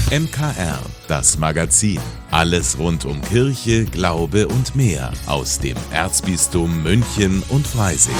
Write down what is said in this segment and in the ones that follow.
MKR, das Magazin. Alles rund um Kirche, Glaube und mehr aus dem Erzbistum München und Freising.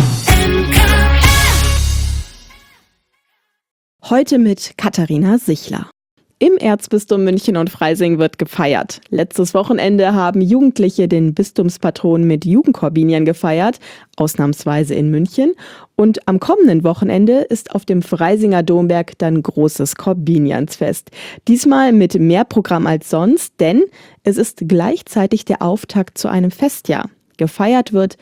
Heute mit Katharina Sichler. Im Erzbistum München und Freising wird gefeiert. Letztes Wochenende haben Jugendliche den Bistumspatron mit Jugendkorbinian gefeiert, ausnahmsweise in München. Und am kommenden Wochenende ist auf dem Freisinger Domberg dann großes Korbiniansfest. Diesmal mit mehr Programm als sonst, denn es ist gleichzeitig der Auftakt zu einem Festjahr. Gefeiert wird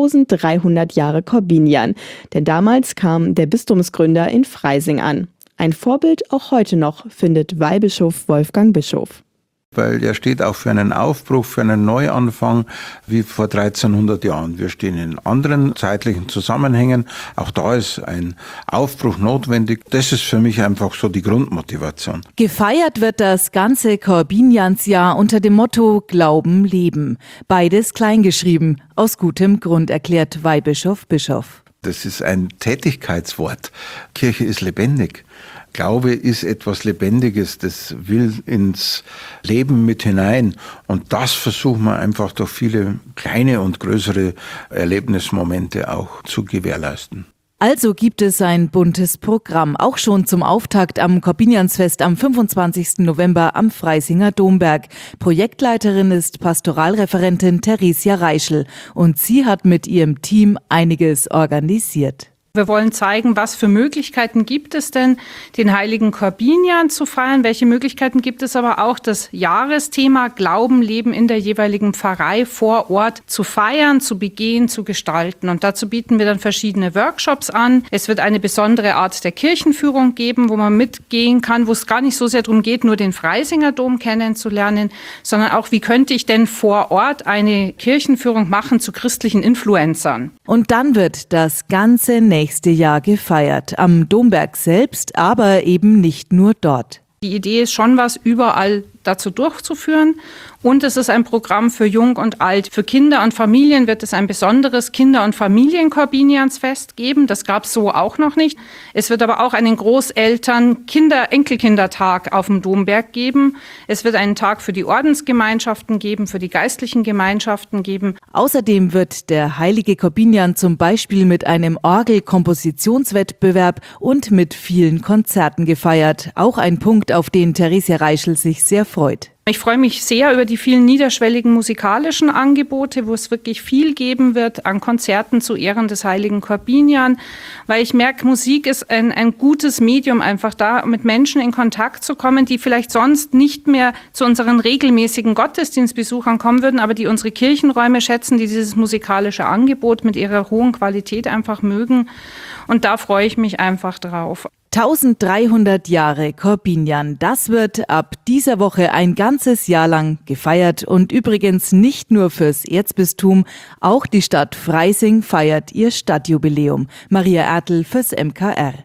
1300 Jahre Korbinian, denn damals kam der Bistumsgründer in Freising an. Ein Vorbild auch heute noch, findet Weihbischof Wolfgang Bischof. Weil er steht auch für einen Aufbruch, für einen Neuanfang wie vor 1300 Jahren. Wir stehen in anderen zeitlichen Zusammenhängen. Auch da ist ein Aufbruch notwendig. Das ist für mich einfach so die Grundmotivation. Gefeiert wird das ganze Korbiniansjahr unter dem Motto Glauben, Leben. Beides kleingeschrieben, aus gutem Grund, erklärt Weihbischof Bischof. Das ist ein Tätigkeitswort. Kirche ist lebendig. Glaube ist etwas Lebendiges, das will ins Leben mit hinein. Und das versuchen wir einfach durch viele kleine und größere Erlebnismomente auch zu gewährleisten. Also gibt es ein buntes Programm, auch schon zum Auftakt am Korbiniansfest am 25. November am Freisinger Domberg. Projektleiterin ist Pastoralreferentin Theresia Reischl und sie hat mit ihrem Team einiges organisiert. Wir wollen zeigen, was für Möglichkeiten gibt es denn, den heiligen Korbinian zu feiern. Welche Möglichkeiten gibt es aber auch, das Jahresthema Glauben, Leben in der jeweiligen Pfarrei vor Ort zu feiern, zu begehen, zu gestalten. Und dazu bieten wir dann verschiedene Workshops an. Es wird eine besondere Art der Kirchenführung geben, wo man mitgehen kann, wo es gar nicht so sehr darum geht, nur den Freisinger Dom kennenzulernen, sondern auch, wie könnte ich denn vor Ort eine Kirchenführung machen zu christlichen Influencern. Und dann wird das ganze nächste Jahr gefeiert. Am Domberg selbst, aber eben nicht nur dort. Die Idee ist schon, was überall dazu durchzuführen. Und es ist ein Programm für Jung und Alt. Für Kinder und Familien wird es ein besonderes Kinder- und Familienkorbiniansfest geben. Das gab es so auch noch nicht. Es wird aber auch einen Enkelkindertag auf dem Domberg geben. Es wird einen Tag für die Ordensgemeinschaften geben, für die geistlichen Gemeinschaften geben. Außerdem wird der heilige Korbinian zum Beispiel mit einem Orgelkompositionswettbewerb und mit vielen Konzerten gefeiert. Auch ein Punkt, auf den Theresia Reischl sich sehr freut. Ich freue mich sehr über die vielen niederschwelligen musikalischen Angebote, wo es wirklich viel geben wird an Konzerten zu Ehren des heiligen Korbinian, weil ich merke, Musik ist ein gutes Medium, einfach da mit Menschen in Kontakt zu kommen, die vielleicht sonst nicht mehr zu unseren regelmäßigen Gottesdienstbesuchern kommen würden, aber die unsere Kirchenräume schätzen, die dieses musikalische Angebot mit ihrer hohen Qualität einfach mögen. Und da freue ich mich einfach drauf. 1300 Jahre Korbinian, das wird ab dieser Woche ein ganzes Jahr lang gefeiert und übrigens nicht nur fürs Erzbistum, auch die Stadt Freising feiert ihr Stadtjubiläum. Maria Ertl fürs MKR.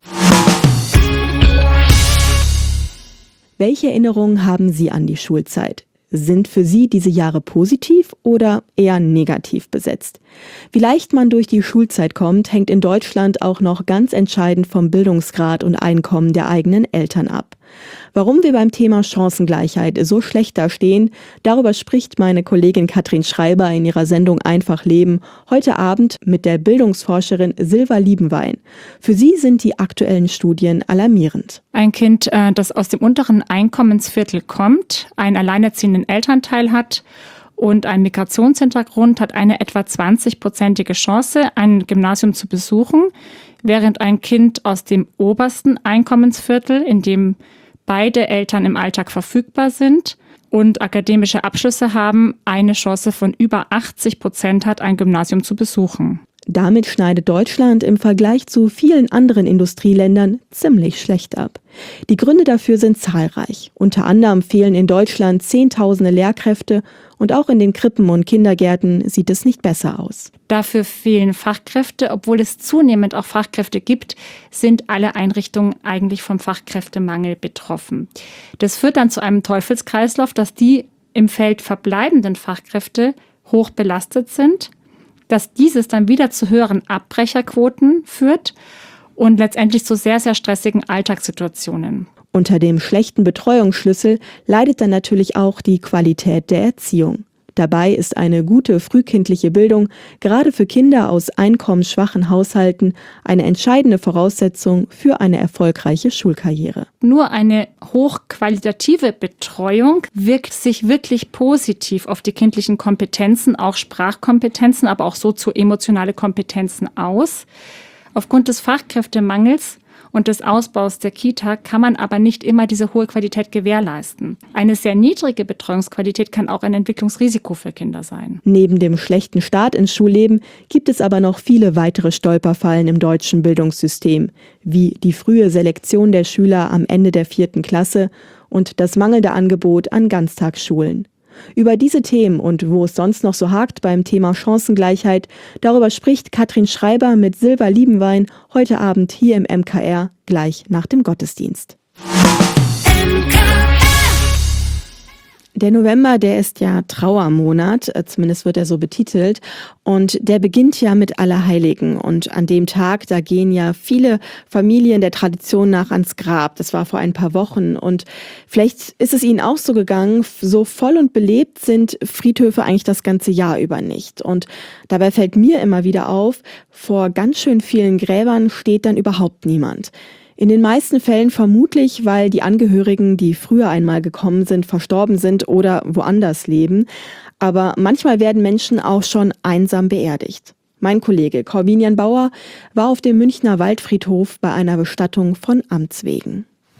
Welche Erinnerungen haben Sie an die Schulzeit? Sind für Sie diese Jahre positiv oder eher negativ besetzt? Wie leicht man durch die Schulzeit kommt, hängt in Deutschland auch noch ganz entscheidend vom Bildungsgrad und Einkommen der eigenen Eltern ab. Warum wir beim Thema Chancengleichheit so schlecht dastehen, darüber spricht meine Kollegin Katrin Schreiber in ihrer Sendung Einfach Leben heute Abend mit der Bildungsforscherin Silva Liebenwein. Für sie sind die aktuellen Studien alarmierend. Ein Kind, das aus dem unteren Einkommensviertel kommt, einen alleinerziehenden Elternteil hat und einen Migrationshintergrund, hat eine etwa 20-prozentige Chance, ein Gymnasium zu besuchen, während ein Kind aus dem obersten Einkommensviertel, in dem beide Eltern im Alltag verfügbar sind und akademische Abschlüsse haben, eine Chance von über 80% hat, ein Gymnasium zu besuchen. Damit schneidet Deutschland im Vergleich zu vielen anderen Industrieländern ziemlich schlecht ab. Die Gründe dafür sind zahlreich. Unter anderem fehlen in Deutschland Zehntausende Lehrkräfte und auch in den Krippen und Kindergärten sieht es nicht besser aus. Dafür fehlen Fachkräfte. Obwohl es zunehmend auch Fachkräfte gibt, sind alle Einrichtungen eigentlich vom Fachkräftemangel betroffen. Das führt dann zu einem Teufelskreislauf, dass die im Feld verbleibenden Fachkräfte hoch belastet sind, dass dieses dann wieder zu höheren Abbrecherquoten führt und letztendlich zu sehr, sehr stressigen Alltagssituationen. Unter dem schlechten Betreuungsschlüssel leidet dann natürlich auch die Qualität der Erziehung. Dabei ist eine gute frühkindliche Bildung gerade für Kinder aus einkommensschwachen Haushalten eine entscheidende Voraussetzung für eine erfolgreiche Schulkarriere. Nur eine hochqualitative Betreuung wirkt sich wirklich positiv auf die kindlichen Kompetenzen, auch Sprachkompetenzen, aber auch sozioemotionale Kompetenzen aus. Aufgrund des Fachkräftemangels und des Ausbaus der Kita kann man aber nicht immer diese hohe Qualität gewährleisten. Eine sehr niedrige Betreuungsqualität kann auch ein Entwicklungsrisiko für Kinder sein. Neben dem schlechten Start ins Schulleben gibt es aber noch viele weitere Stolperfallen im deutschen Bildungssystem, wie die frühe Selektion der Schüler am Ende der 4. Klasse und das mangelnde Angebot an Ganztagsschulen. Über diese Themen und wo es sonst noch so hakt beim Thema Chancengleichheit, darüber spricht Katrin Schreiber mit Silva Liebenwein heute Abend hier im MKR, gleich nach dem Gottesdienst. Der November, der ist ja Trauermonat, zumindest wird er so betitelt, und der beginnt ja mit Allerheiligen. Und an dem Tag, da gehen ja viele Familien der Tradition nach ans Grab. Das war vor ein paar Wochen und vielleicht ist es Ihnen auch so gegangen, so voll und belebt sind Friedhöfe eigentlich das ganze Jahr über nicht. Und dabei fällt mir immer wieder auf, vor ganz schön vielen Gräbern steht dann überhaupt niemand. In den meisten Fällen vermutlich, weil die Angehörigen, die früher einmal gekommen sind, verstorben sind oder woanders leben. Aber manchmal werden Menschen auch schon einsam beerdigt. Mein Kollege Corbinian Bauer war auf dem Münchner Waldfriedhof bei einer Bestattung von Amts wegen.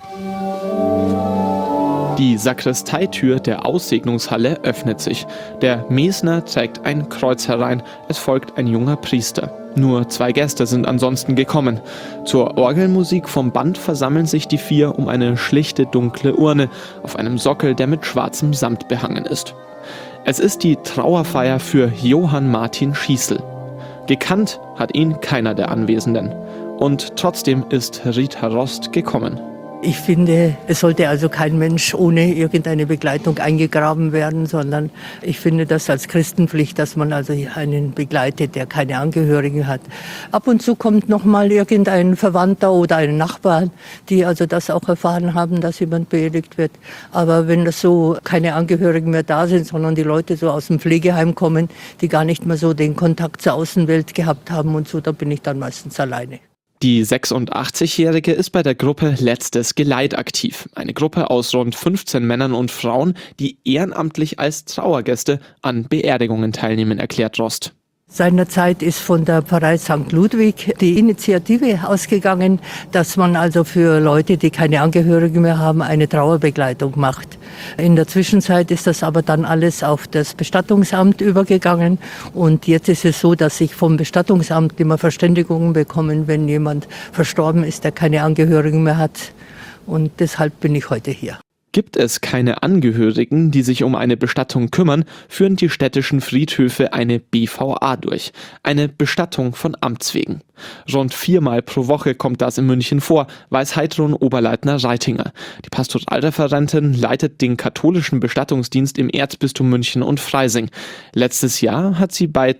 Die Sakristeitür der Aussegnungshalle öffnet sich. Der Mesner trägt ein Kreuz herein. Es folgt ein junger Priester. Nur 2 Gäste sind ansonsten gekommen. Zur Orgelmusik vom Band versammeln sich die 4 um eine schlichte, dunkle Urne auf einem Sockel, der mit schwarzem Samt behangen ist. Es ist die Trauerfeier für Johann Martin Schießl. Gekannt hat ihn keiner der Anwesenden. Und trotzdem ist Rita Rost gekommen. Ich finde, es sollte also kein Mensch ohne irgendeine Begleitung eingegraben werden, sondern ich finde das als Christenpflicht, dass man also einen begleitet, der keine Angehörigen hat. Ab und zu kommt noch mal irgendein Verwandter oder ein Nachbar, die also das auch erfahren haben, dass jemand beerdigt wird. Aber wenn das so keine Angehörigen mehr da sind, sondern die Leute so aus dem Pflegeheim kommen, die gar nicht mehr so den Kontakt zur Außenwelt gehabt haben und so, da bin ich dann meistens alleine. Die 86-Jährige ist bei der Gruppe Letztes Geleit aktiv. Eine Gruppe aus rund 15 Männern und Frauen, die ehrenamtlich als Trauergäste an Beerdigungen teilnehmen, erklärt Rost. Seinerzeit ist von der Pfarrei St. Ludwig die Initiative ausgegangen, dass man also für Leute, die keine Angehörigen mehr haben, eine Trauerbegleitung macht. In der Zwischenzeit ist das aber dann alles auf das Bestattungsamt übergegangen und jetzt ist es so, dass ich vom Bestattungsamt immer Verständigungen bekomme, wenn jemand verstorben ist, der keine Angehörigen mehr hat, und deshalb bin ich heute hier. Gibt es keine Angehörigen, die sich um eine Bestattung kümmern, führen die städtischen Friedhöfe eine BVA durch. Eine Bestattung von Amts wegen. Rund 4-mal pro Woche kommt das in München vor, weiß Heidrun Oberleitner Reitinger. Die Pastoralreferentin leitet den katholischen Bestattungsdienst im Erzbistum München und Freising. Letztes Jahr hat sie bei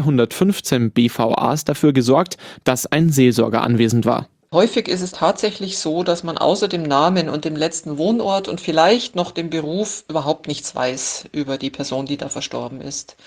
215 BVAs dafür gesorgt, dass ein Seelsorger anwesend war. Häufig ist es tatsächlich so, dass man außer dem Namen und dem letzten Wohnort und vielleicht noch dem Beruf überhaupt nichts weiß über die Person, die da verstorben ist.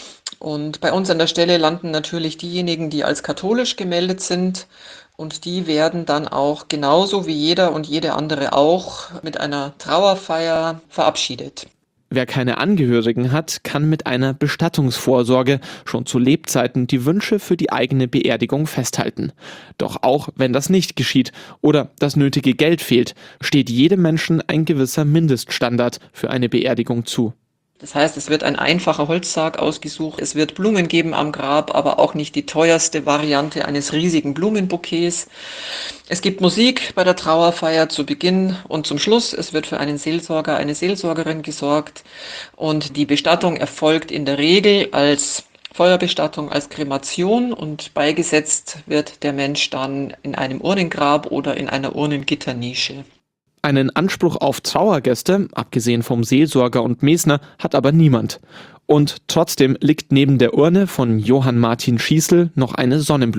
Und bei uns an der Stelle landen natürlich diejenigen, die als katholisch gemeldet sind, und die werden dann auch genauso wie jeder und jede andere auch mit einer Trauerfeier verabschiedet. Wer keine Angehörigen hat, kann mit einer Bestattungsvorsorge schon zu Lebzeiten die Wünsche für die eigene Beerdigung festhalten. Doch auch wenn das nicht geschieht oder das nötige Geld fehlt, steht jedem Menschen ein gewisser Mindeststandard für eine Beerdigung zu. Das heißt, es wird ein einfacher Holzsarg ausgesucht, es wird Blumen geben am Grab, aber auch nicht die teuerste Variante eines riesigen Blumenbouquets. Es gibt Musik bei der Trauerfeier zu Beginn und zum Schluss. Es wird für einen Seelsorger, eine Seelsorgerin gesorgt und die Bestattung erfolgt in der Regel als Feuerbestattung, als Kremation, und beigesetzt wird der Mensch dann in einem Urnengrab oder in einer Urnengitternische. Einen Anspruch auf Trauergäste, abgesehen vom Seelsorger und Mesner, hat aber niemand. Und trotzdem liegt neben der Urne von Johann Martin Schießl noch eine Sonnenblume.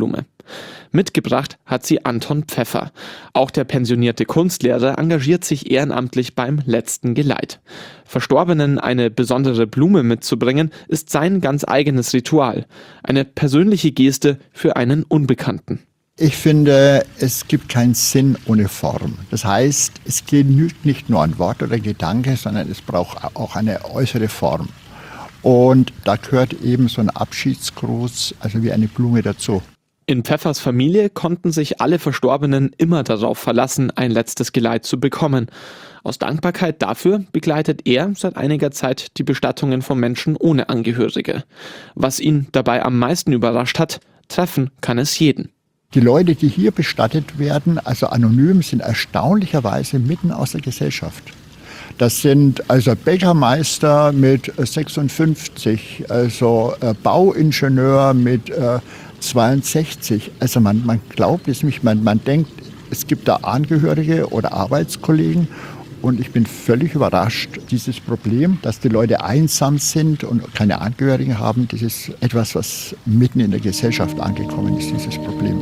Mitgebracht hat sie Anton Pfeffer. Auch der pensionierte Kunstlehrer engagiert sich ehrenamtlich beim letzten Geleit. Verstorbenen eine besondere Blume mitzubringen, ist sein ganz eigenes Ritual. Eine persönliche Geste für einen Unbekannten. Ich finde, es gibt keinen Sinn ohne Form. Das heißt, es genügt nicht nur ein Wort oder Gedanke, sondern es braucht auch eine äußere Form. Und da gehört eben so ein Abschiedsgruß, also wie eine Blume dazu. In Pfeffers Familie konnten sich alle Verstorbenen immer darauf verlassen, ein letztes Geleit zu bekommen. Aus Dankbarkeit dafür begleitet er seit einiger Zeit die Bestattungen von Menschen ohne Angehörige. Was ihn dabei am meisten überrascht hat, treffen kann es jeden. Die Leute, die hier bestattet werden, also anonym, sind erstaunlicherweise mitten aus der Gesellschaft. Das sind also Bäckermeister mit 56, also Bauingenieur mit 62. Also man glaubt es nicht, man denkt, es gibt da Angehörige oder Arbeitskollegen. Und ich bin völlig überrascht, dieses Problem, dass die Leute einsam sind und keine Angehörigen haben, das ist etwas, was mitten in der Gesellschaft angekommen ist, dieses Problem.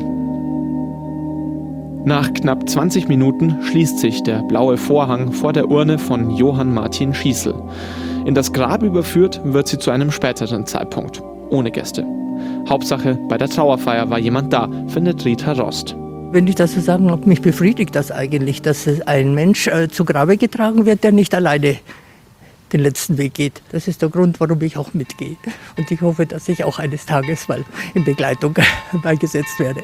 Nach knapp 20 Minuten schließt sich der blaue Vorhang vor der Urne von Johann Martin Schießl. In das Grab überführt wird sie zu einem späteren Zeitpunkt, ohne Gäste. Hauptsache, bei der Trauerfeier war jemand da, findet Rita Rost. Wenn ich das so sagen mag, mich befriedigt das eigentlich, dass ein Mensch zu Grabe getragen wird, der nicht alleine den letzten Weg geht. Das ist der Grund, warum ich auch mitgehe. Und ich hoffe, dass ich auch eines Tages mal in Begleitung beigesetzt werde.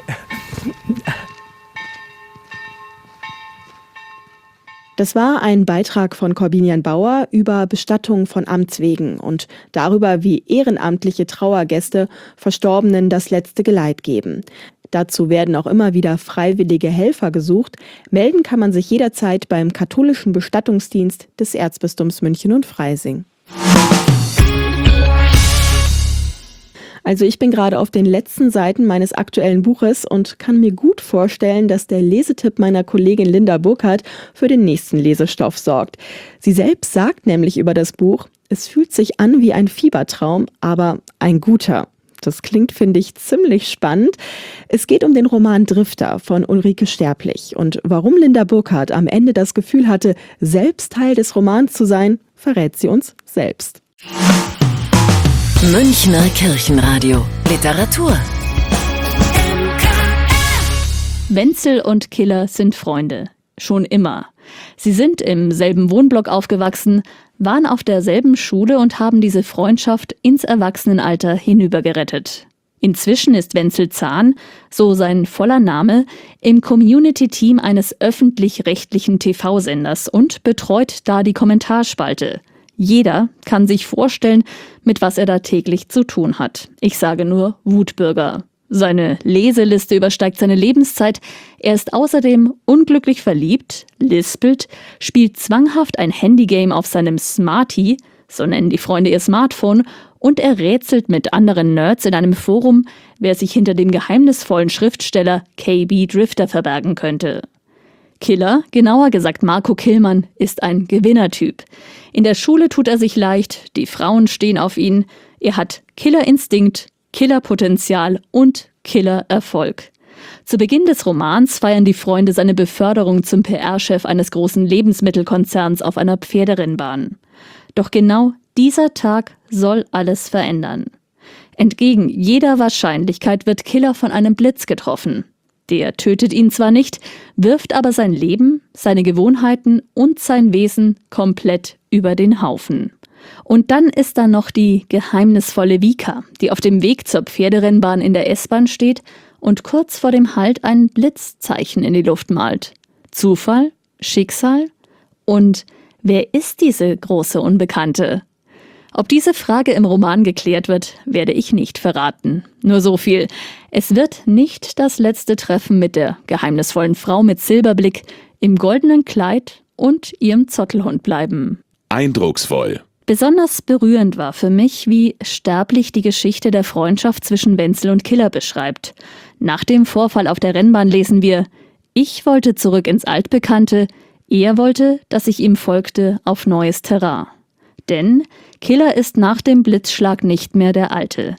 Das war ein Beitrag von Corbinian Bauer über Bestattung von Amts wegen und darüber, wie ehrenamtliche Trauergäste Verstorbenen das letzte Geleit geben. Dazu werden auch immer wieder freiwillige Helfer gesucht. Melden kann man sich jederzeit beim katholischen Bestattungsdienst des Erzbistums München und Freising. Also ich bin gerade auf den letzten Seiten meines aktuellen Buches und kann mir gut vorstellen, dass der Lesetipp meiner Kollegin Linda Burkhardt für den nächsten Lesestoff sorgt. Sie selbst sagt nämlich über das Buch, es fühlt sich an wie ein Fiebertraum, aber ein guter. Das klingt, finde ich, ziemlich spannend. Es geht um den Roman Drifter von Ulrike Sterblich. Und warum Linda Burkhardt am Ende das Gefühl hatte, selbst Teil des Romans zu sein, verrät sie uns selbst. Münchner Kirchenradio. Literatur. Wenzel und Killer sind Freunde. Schon immer. Sie sind im selben Wohnblock aufgewachsen, waren auf derselben Schule und haben diese Freundschaft ins Erwachsenenalter hinübergerettet. Inzwischen ist Wenzel Zahn, so sein voller Name, im Community-Team eines öffentlich-rechtlichen TV-Senders und betreut da die Kommentarspalte. Jeder kann sich vorstellen, mit was er da täglich zu tun hat. Ich sage nur Wutbürger. Seine Leseliste übersteigt seine Lebenszeit. Er ist außerdem unglücklich verliebt, lispelt, spielt zwanghaft ein Handygame auf seinem Smartie, so nennen die Freunde ihr Smartphone, und er rätselt mit anderen Nerds in einem Forum, wer sich hinter dem geheimnisvollen Schriftsteller KB Drifter verbergen könnte. Killer, genauer gesagt Marco Killmann, ist ein Gewinnertyp. In der Schule tut er sich leicht, die Frauen stehen auf ihn, er hat Killerinstinkt, Killerpotenzial und Killererfolg. Zu Beginn des Romans feiern die Freunde seine Beförderung zum PR-Chef eines großen Lebensmittelkonzerns auf einer Pferderennbahn. Doch genau dieser Tag soll alles verändern. Entgegen jeder Wahrscheinlichkeit wird Killer von einem Blitz getroffen. Der tötet ihn zwar nicht, wirft aber sein Leben, seine Gewohnheiten und sein Wesen komplett über den Haufen. Und dann ist da noch die geheimnisvolle Vika, die auf dem Weg zur Pferderennbahn in der S-Bahn steht und kurz vor dem Halt ein Blitzzeichen in die Luft malt. Zufall? Schicksal? Und wer ist diese große Unbekannte? Ob diese Frage im Roman geklärt wird, werde ich nicht verraten. Nur so viel. Es wird nicht das letzte Treffen mit der geheimnisvollen Frau mit Silberblick im goldenen Kleid und ihrem Zottelhund bleiben. Eindrucksvoll. Besonders berührend war für mich, wie Sterblich die Geschichte der Freundschaft zwischen Wenzel und Killer beschreibt. Nach dem Vorfall auf der Rennbahn lesen wir: Ich wollte zurück ins Altbekannte, er wollte, dass ich ihm folgte auf neues Terrain. Denn Killer ist nach dem Blitzschlag nicht mehr der Alte.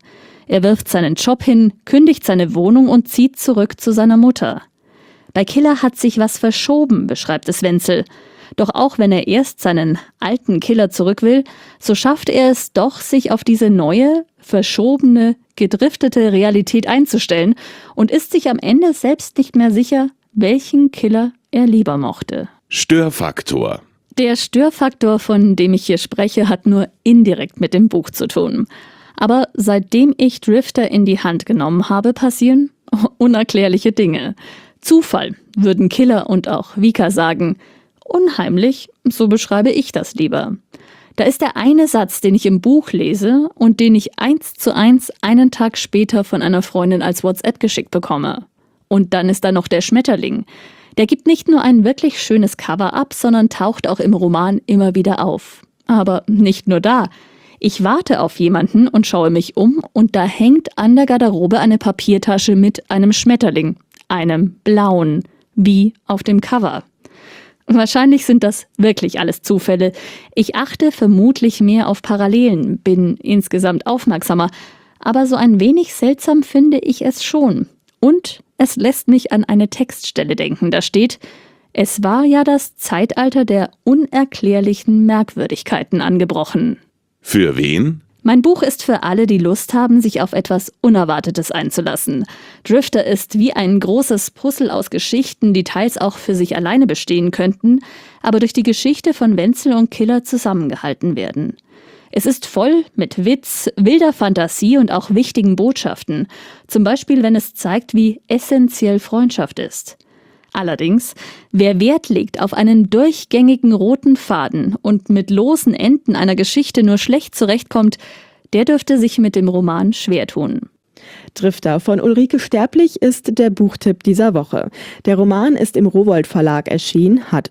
Er wirft seinen Job hin, kündigt seine Wohnung und zieht zurück zu seiner Mutter. Bei Killer hat sich was verschoben, beschreibt es Wenzel. Doch auch wenn er erst seinen alten Killer zurück will, so schafft er es doch, sich auf diese neue, verschobene, gedriftete Realität einzustellen und ist sich am Ende selbst nicht mehr sicher, welchen Killer er lieber mochte. Störfaktor. Der Störfaktor, von dem ich hier spreche, hat nur indirekt mit dem Buch zu tun. Aber seitdem ich Drifter in die Hand genommen habe, passieren unerklärliche Dinge. Zufall, würden Killer und auch Vika sagen. Unheimlich, so beschreibe ich das lieber. Da ist der eine Satz, den ich im Buch lese und den ich 1:1 einen Tag später von einer Freundin als WhatsApp geschickt bekomme. Und dann ist da noch der Schmetterling. Der gibt nicht nur ein wirklich schönes Cover ab, sondern taucht auch im Roman immer wieder auf. Aber nicht nur da. Ich warte auf jemanden und schaue mich um und da hängt an der Garderobe eine Papiertasche mit einem Schmetterling. Einem blauen, wie auf dem Cover. Wahrscheinlich sind das wirklich alles Zufälle. Ich achte vermutlich mehr auf Parallelen, bin insgesamt aufmerksamer. Aber so ein wenig seltsam finde ich es schon. Und es lässt mich an eine Textstelle denken. Da steht: Es war ja das Zeitalter der unerklärlichen Merkwürdigkeiten angebrochen. Für wen? Mein Buch ist für alle, die Lust haben, sich auf etwas Unerwartetes einzulassen. Drifter ist wie ein großes Puzzle aus Geschichten, die teils auch für sich alleine bestehen könnten, aber durch die Geschichte von Wenzel und Killer zusammengehalten werden. Es ist voll mit Witz, wilder Fantasie und auch wichtigen Botschaften. Zum Beispiel, wenn es zeigt, wie essentiell Freundschaft ist. Allerdings, wer Wert legt auf einen durchgängigen roten Faden und mit losen Enden einer Geschichte nur schlecht zurechtkommt, der dürfte sich mit dem Roman schwer tun. Drifter von Ulrike Sterblich ist der Buchtipp dieser Woche. Der Roman ist im Rowohlt Verlag erschienen, hat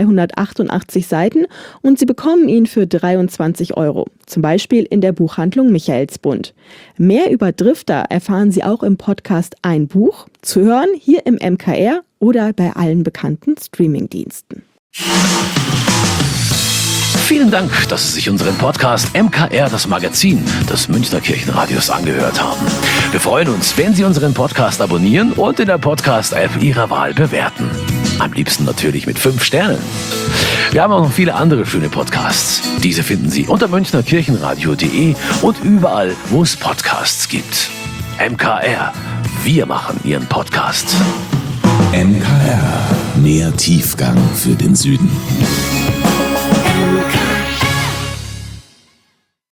288 Seiten und Sie bekommen ihn für 23 €, zum Beispiel in der Buchhandlung Michaelsbund. Mehr über Drifter erfahren Sie auch im Podcast Ein Buch, zu hören hier im MKR oder bei allen bekannten Streamingdiensten. Vielen Dank, dass Sie sich unseren Podcast MKR, das Magazin des Münchner Kirchenradios, angehört haben. Wir freuen uns, wenn Sie unseren Podcast abonnieren und in der Podcast-App Ihrer Wahl bewerten. Am liebsten natürlich mit 5 Sternen. Wir haben auch noch viele andere schöne Podcasts. Diese finden Sie unter münchnerkirchenradio.de und überall, wo es Podcasts gibt. MKR, wir machen Ihren Podcast. MKR, mehr Tiefgang für den Süden.